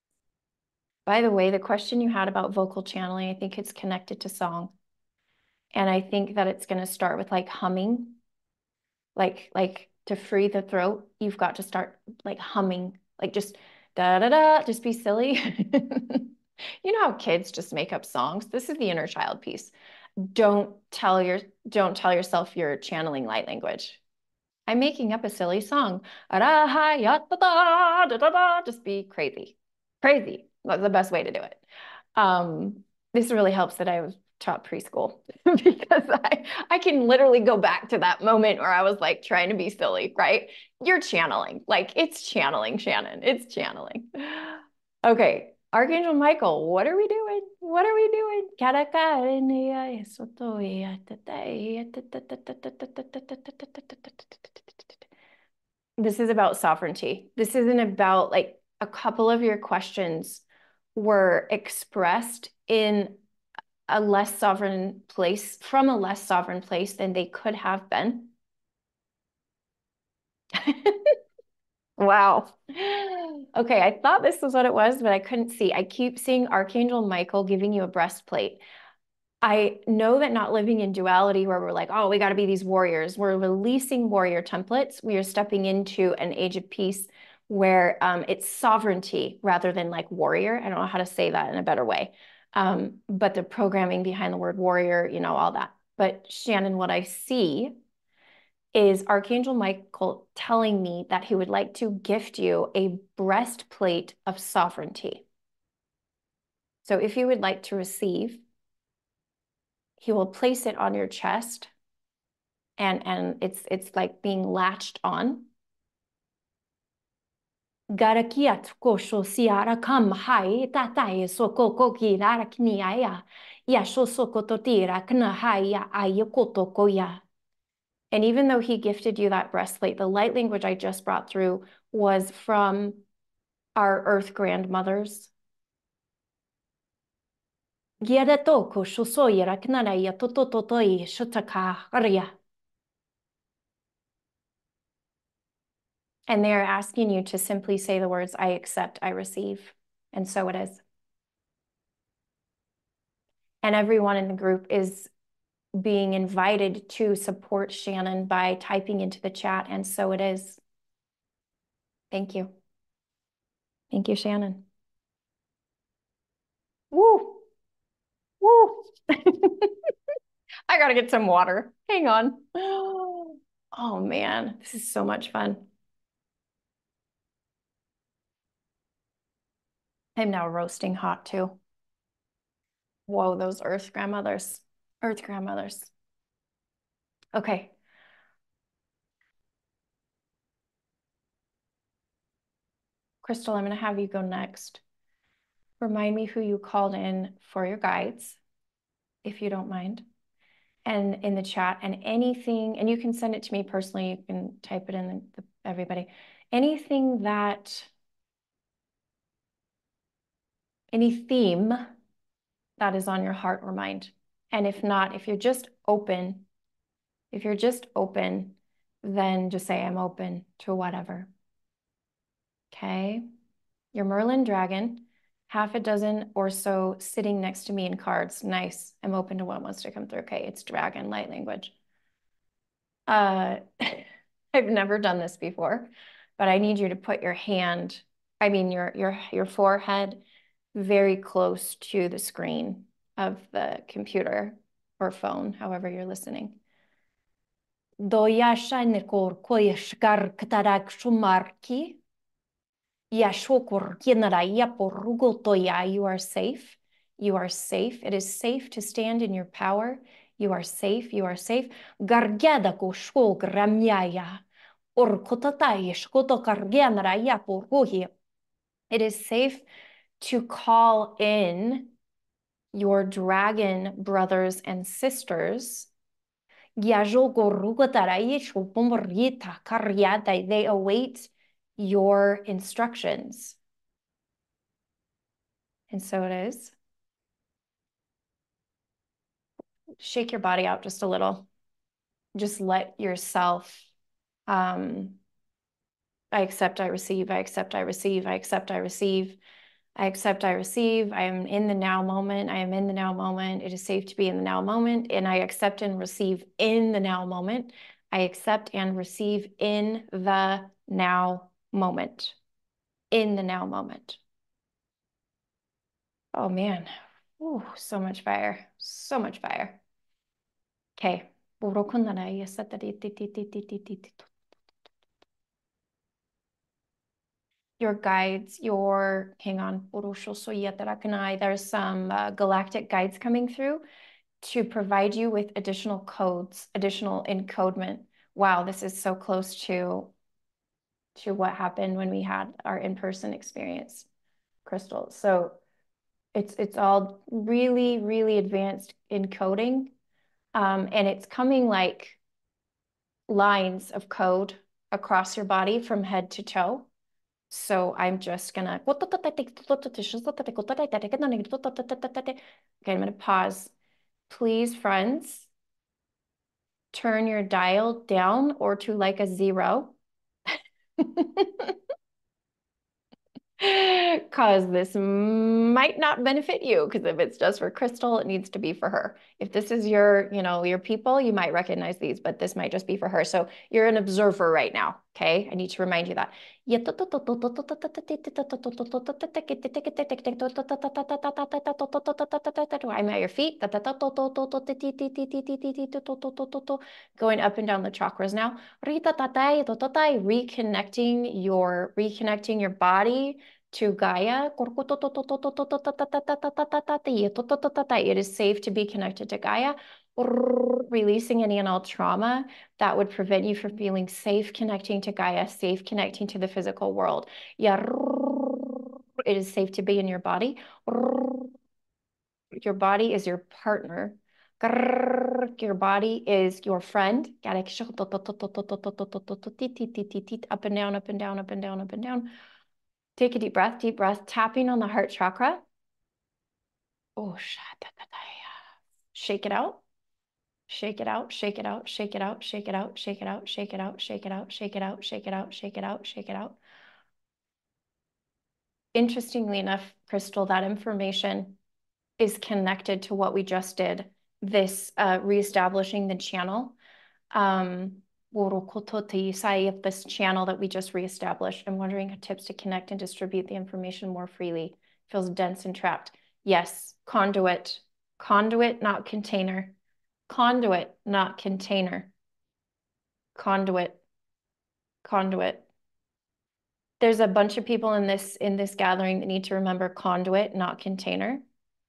by the way, the question you had about vocal channeling, I think it's connected to song. And I think that it's going to start with like humming, like, like to free the throat, you've got to start like humming, like just da da da, just be silly. You know how kids just make up songs? This is the inner child piece. Don't tell your, don't tell yourself you're channeling light language. I'm making up a silly song. Just be crazy. Crazy. That's the best way to do it. Um, this really helps that I was taught preschool because I, I can literally go back to that moment where I was like trying to be silly, right? You're channeling. Like it's channeling, Shannon. It's channeling. Okay. Archangel Michael, what are we doing? What are we doing? This is about sovereignty. This isn't about like a couple of your questions were expressed in a less sovereign place, from a less sovereign place than they could have been. Wow. Okay, I thought this was what it was, but I couldn't see. I keep seeing Archangel Michael giving you a breastplate. I know that not living in duality where we're like, oh, we got to be these warriors. We're releasing warrior templates. We are stepping into an age of peace where um, it's sovereignty rather than like warrior. I don't know how to say that in a better way. Um, but the programming behind the word warrior, you know, all that. But Shannon, what I see is Archangel Michael telling me that he would like to gift you a breastplate of sovereignty. So if you would like to receive, he will place it on your chest and, and it's, it's like being latched on. Garakiat kosho siara kam hai tatai soko koki rarakniaya ya soko totira kna haya ayakoto koya. And even though he gifted you that breastplate, the light language I just brought through was from our earth grandmothers. Giadatoko shosoyera knaraya totototoi shutaka arya. And they're asking you to simply say the words, I accept, I receive. And so it is. And everyone in the group is being invited to support Shannon by typing into the chat. And so it is. Thank you. Thank you, Shannon. Woo! Woo! I gotta get some water. Hang on. Oh man, this is so much fun. I'm now roasting hot too. Whoa, those earth grandmothers. Earth grandmothers. Okay. Crystal, I'm going to have you go next. Remind me who you called in for your guides, if you don't mind. And in the chat, and anything, and you can send it to me personally, you can type it in the, the, everybody. Anything that, any theme that is on your heart or mind. And if not, if you're just open, if you're just open, then just say, I'm open to whatever. Okay. Your Merlin dragon, half a dozen or so sitting next to me in cards. Nice. I'm open to what wants to come through. Okay. It's dragon light language. Uh, I've never done this before, but I need you to put your hand, I mean, your, your, your forehead very close to the screen of the computer or phone, however you're listening. Doyashanikor koyashkar katarak shumarki. You are safe. You are safe. It is safe to stand in your power. You are safe. You are safe. It is safe to call in your dragon brothers and sisters. They await your instructions. And so it is. Shake your body out just a little. Just let yourself, um, I accept, I receive, I accept, I receive, I accept, I receive. I accept, I receive, I am in the now moment, I am in the now moment, it is safe to be in the now moment, and I accept and receive in the now moment. I accept and receive in the now moment. In the now moment. Oh man, Ooh, so much fire, so much fire. Okay. Your guides, your, hang on, there's some uh, galactic guides coming through to provide you with additional codes, additional encodement. Wow, this is so close to, to what happened when we had our in-person experience, Crystal. So it's, it's all really, really advanced encoding. Um, and it's coming like lines of code across your body from head to toe. So I'm just gonna, okay, I'm gonna pause. Please, friends, turn your dial down or to like a zero. Because this might not benefit you, because if it's just for Crystal, it needs to be for her. If this is your, you know, your people, you might recognize these, but this might just be for her. So you're an observer right now, okay? I need to remind you that. I'm at your feet. Going up and down the chakras now. Reconnecting your, reconnecting your body to Gaia. It is safe to be connected to Gaia. Releasing any and all trauma that would prevent you from feeling safe connecting to Gaia, safe connecting to the physical world. It is safe to be in your body. Your body is your partner. Your body is your friend. Up and down, up and down, up and down, up and down. Take a deep breath, deep breath, tapping on the heart chakra. Oh, shake it out. Shake it out, shake it out, shake it out, shake it out, shake it out, shake it out, shake it out, shake it out, shake it out, shake it out, shake it out. Interestingly enough, Crystal, that information is connected to what we just did, this uh, reestablishing the channel. Um, this channel that we just reestablished. I'm wondering tips to connect and distribute the information more freely. Feels dense and trapped. Yes, conduit. Conduit, not container. Conduit, not container. Conduit. Conduit. There's a bunch of people in this in this gathering that need to remember conduit, not container.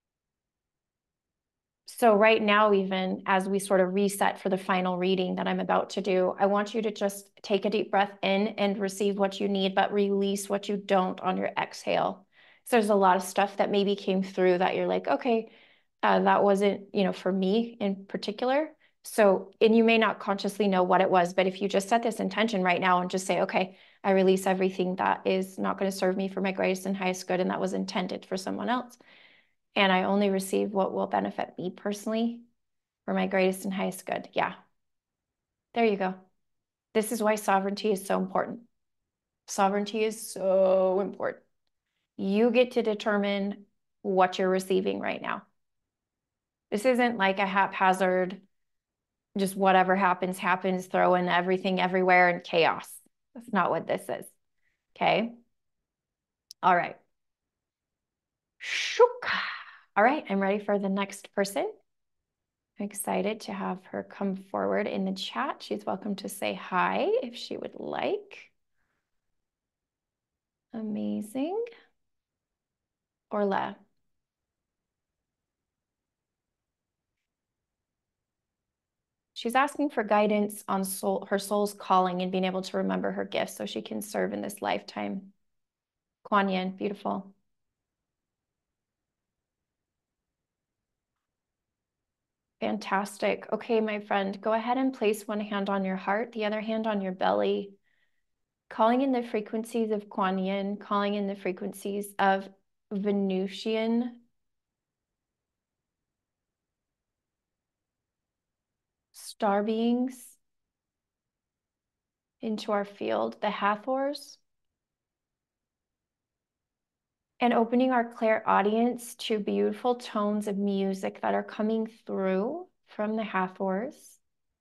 So right now, even as we sort of reset for the final reading that I'm about to do, I want you to just take a deep breath in and receive what you need, but release what you don't on your exhale. So there's a lot of stuff that maybe came through that you're like, okay, uh, that wasn't, you know, for me in particular. So, and you may not consciously know what it was, but if you just set this intention right now and just say, okay, I release everything that is not going to serve me for my greatest and highest good, and that was intended for someone else. And I only receive what will benefit me personally for my greatest and highest good. Yeah. There you go. This is why sovereignty is so important. Sovereignty is so important. You get to determine what you're receiving right now. This isn't like a haphazard, just whatever happens, happens, throw in everything everywhere and chaos. That's not what this is. Okay. All right. All right. I'm ready for the next person. I'm excited to have her come forward in the chat. She's welcome to say hi if she would like. Amazing. Orla. She's asking for guidance on soul, her soul's calling and being able to remember her gifts so she can serve in this lifetime. Kuan Yin, beautiful. Fantastic. Okay, my friend, go ahead and place one hand on your heart, the other hand on your belly. Calling in the frequencies of Kuan Yin, calling in the frequencies of Venusian star beings into our field, the Hathors. And opening our clairaudience to beautiful tones of music that are coming through from the Hathors.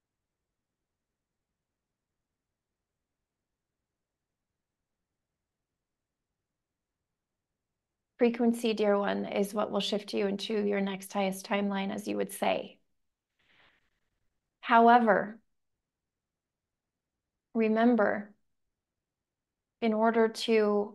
Frequency, dear one, is what will shift you into your next highest timeline, as you would say. However, remember, in order to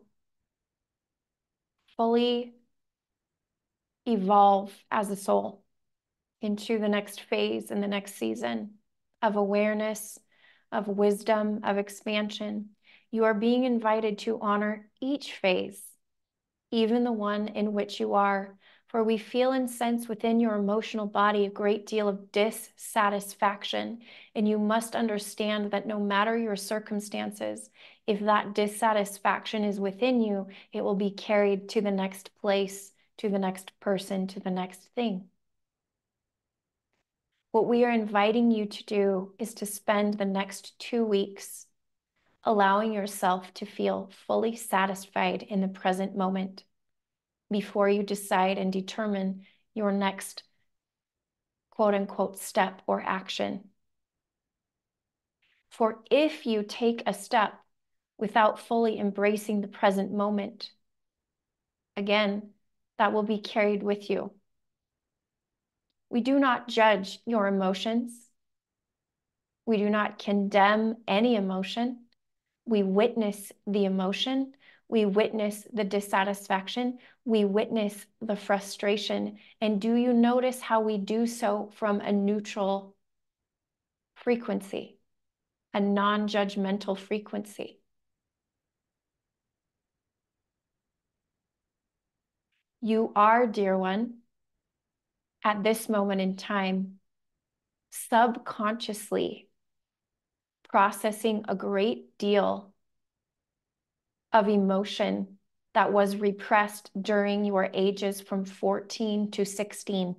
fully evolve as a soul into the next phase and the next season of awareness, of wisdom, of expansion, you are being invited to honor each phase, even the one in which you are. For we feel and sense within your emotional body a great deal of dissatisfaction. And you must understand that no matter your circumstances, if that dissatisfaction is within you, it will be carried to the next place, to the next person, to the next thing. What we are inviting you to do is to spend the next two weeks allowing yourself to feel fully satisfied in the present moment before you decide and determine your next quote unquote step or action. For if you take a step without fully embracing the present moment, again, that will be carried with you. We do not judge your emotions. We do not condemn any emotion. We witness the emotion. We witness the dissatisfaction. We witness the frustration. And do you notice how we do so from a neutral frequency, a non-judgmental frequency? You are, dear one, at this moment in time, subconsciously processing a great deal of emotion that was repressed during your ages from fourteen to sixteen.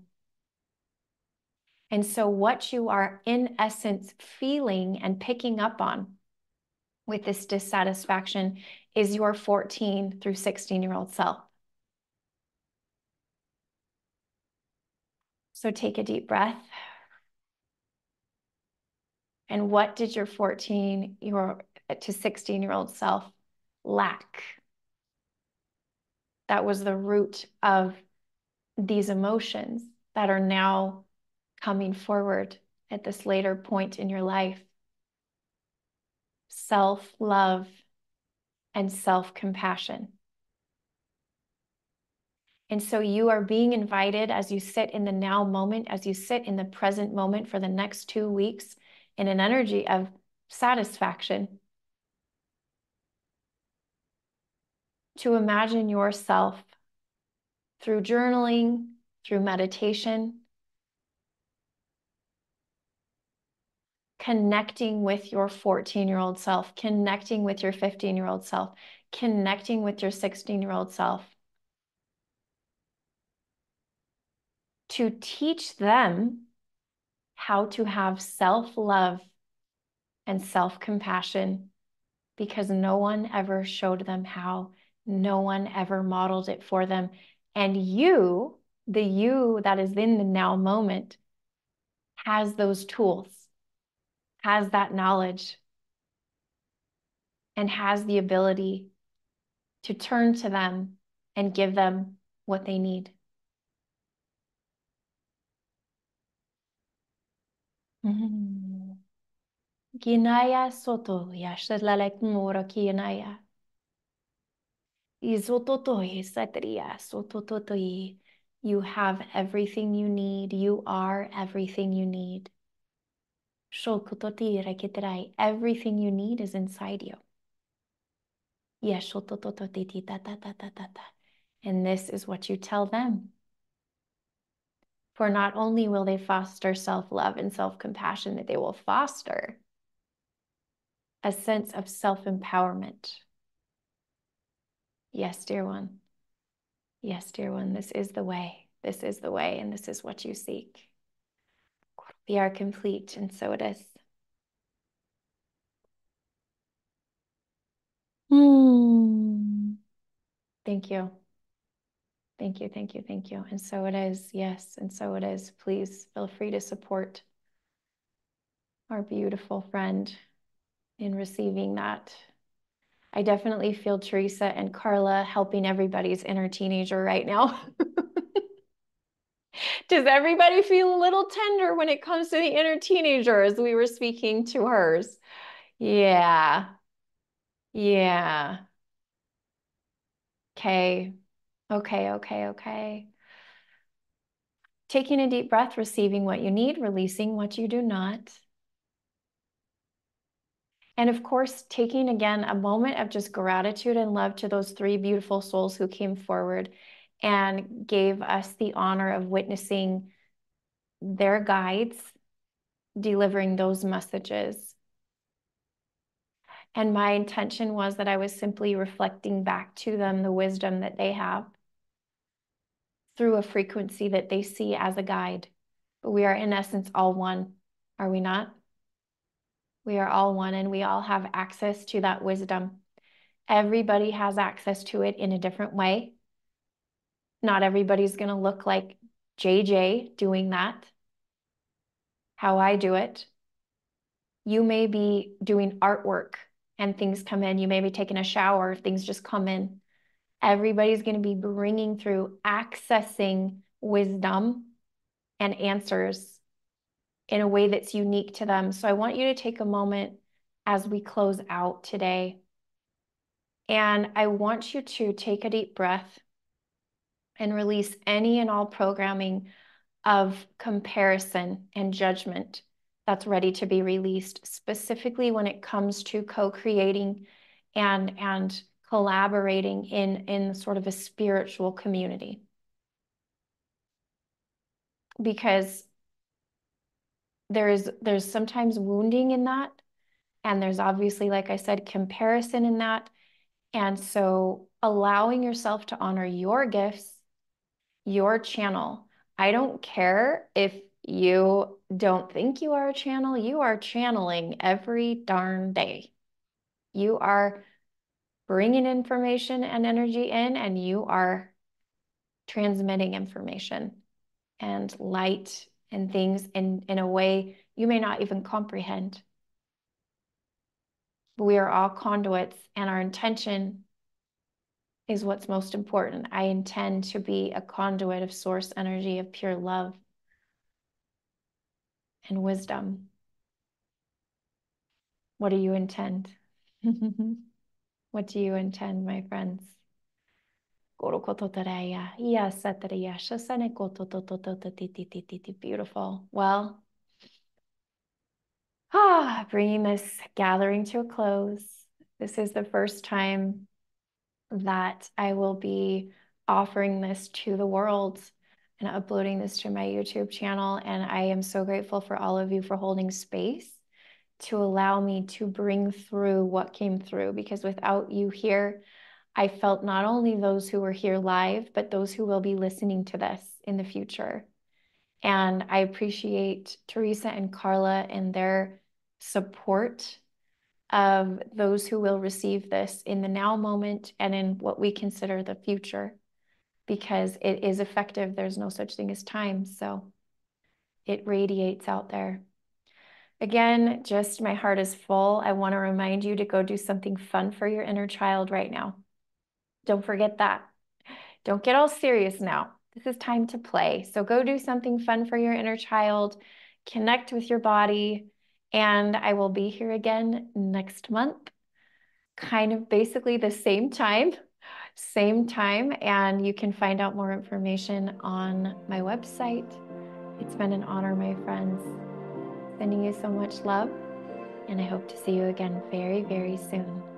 And so what you are in essence feeling and picking up on with this dissatisfaction is your fourteen through sixteen year old self. So take a deep breath. And what did your fourteen your to sixteen year old self lack? That was the root of these emotions that are now coming forward at this later point in your life. Self-love and self-compassion. And so you are being invited as you sit in the now moment, as you sit in the present moment for the next two weeks in an energy of satisfaction, to imagine yourself through journaling, through meditation, connecting with your fourteen year old self, connecting with your fifteen year old self, connecting with your sixteen year old self, to teach them how to have self-love and self-compassion, because no one ever showed them how. No one ever modeled it for them. And you, the you that is in the now moment, has those tools, has that knowledge, and has the ability to turn to them and give them what they need. Ginaya soto yashlalek mora kinaya. Izototoi satria sotototoi. You have everything you need. You are everything you need. Shokototi rekitrai. Everything you need is inside you. Yeshototototi ta ta ta ta ta ta. And this is what you tell them. For not only will they foster self-love and self-compassion, that they will foster a sense of self-empowerment. Yes, dear one. Yes, dear one, this is the way. This is the way, and this is what you seek. We are complete, and so it is. Hmm. Thank you. Thank you, thank you, thank you. And so it is, yes, and so it is. Please feel free to support our beautiful friend in receiving that. I definitely feel Teresa and Carla helping everybody's inner teenager right now. Does everybody feel a little tender when it comes to the inner teenager as we were speaking to hers? Yeah. Yeah. Okay. Okay, okay, okay. Taking a deep breath, receiving what you need, releasing what you do not. And of course, taking again a moment of just gratitude and love to those three beautiful souls who came forward and gave us the honor of witnessing their guides delivering those messages. And my intention was that I was simply reflecting back to them the wisdom that they have through a frequency that they see as a guide. But we are in essence all one, are we not? We are all one, and we all have access to that wisdom. Everybody has access to it in a different way. Not everybody's going to look like J J doing that, how I do it. You may be doing artwork and things come in. You may be taking a shower, things just come in. Everybody's going to be bringing through, accessing wisdom and answers in a way that's unique to them. So I want you to take a moment as we close out today. And I want you to take a deep breath and release any and all programming of comparison and judgment that's ready to be released, specifically when it comes to co-creating and, and collaborating in, in sort of a spiritual community. Because there's, there's sometimes wounding in that. And there's obviously, like I said, comparison in that. And so allowing yourself to honor your gifts, your channel. I don't care if you don't think you are a channel, you are channeling every darn day. You are bringing information and energy in, and you are transmitting information and light and things in, in a way you may not even comprehend. But we are all conduits, and our intention is what's most important. I intend to be a conduit of source energy, of pure love and wisdom. What do you intend? What do you intend, my friends? Beautiful. Well, ah, bringing this gathering to a close. This is the first time that I will be offering this to the world and uploading this to my YouTube channel. And I am so grateful for all of you for holding space to allow me to bring through what came through, because without you here, I felt not only those who were here live, but those who will be listening to this in the future. And I appreciate Teresa and Carla and their support of those who will receive this in the now moment and in what we consider the future, because it is effective. There's no such thing as time. So it radiates out there. Again, just my heart is full. I want to remind you to go do something fun for your inner child right now. Don't forget that. Don't get all serious now. This is time to play. So go do something fun for your inner child, connect with your body, and I will be here again next month, kind of basically the same time, same time, and you can find out more information on my website. It's been an honor, my friends. Sending you so much love, and I hope to see you again very, very soon.